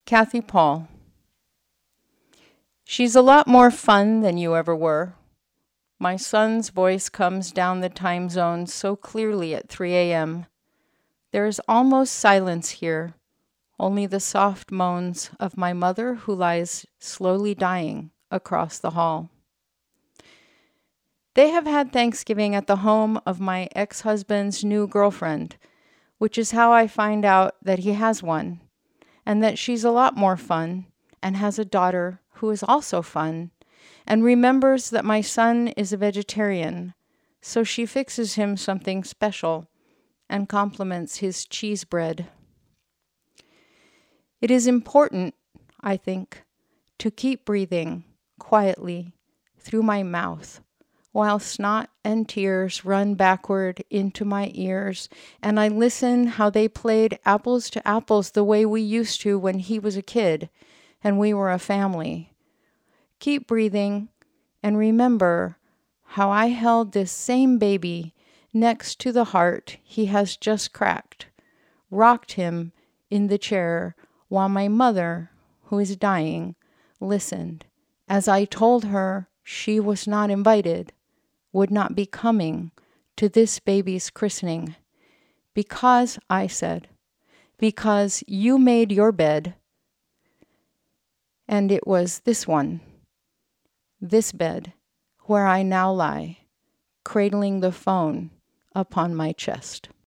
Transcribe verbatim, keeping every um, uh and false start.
Kathy Paul. She's a lot more fun than you ever were. My son's voice comes down the time zone so clearly at three a.m. There is almost silence here, only the soft moans of my mother who lies slowly dying across the hall. They have had Thanksgiving at the home of my ex-husband's new girlfriend, which is how I find out that he has one, and that she's a lot more fun and has a daughter who is also fun, and remembers that my son is a vegetarian, so she fixes him something special and compliments his cheese bread. It is important, I think, to keep breathing quietly through my mouth while snot and tears run backward into my ears, and I listen how they played apples to apples the way we used to when he was a kid and we were a family. Keep breathing and remember how I held this same baby next to the heart he has just cracked, rocked him in the chair while my mother, who is dying, listened as I told her she was not invited, would not be coming to this baby's christening. Because, I said, because you made your bed, and it was this one, this bed, where I now lie, cradling the phone upon my chest.